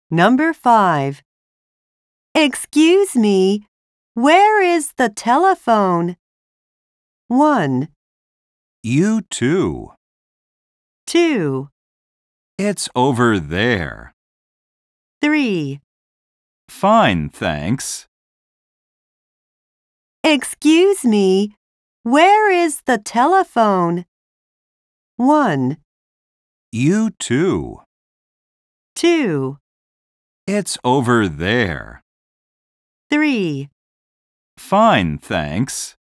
Number 5. Excuse me, where is the telephone? 1, You too. 2, It's over there. 3. Fine, thanks. Excuse me, where is the telephone? 1, You too. 2, It's over there. 3. Fine, thanks.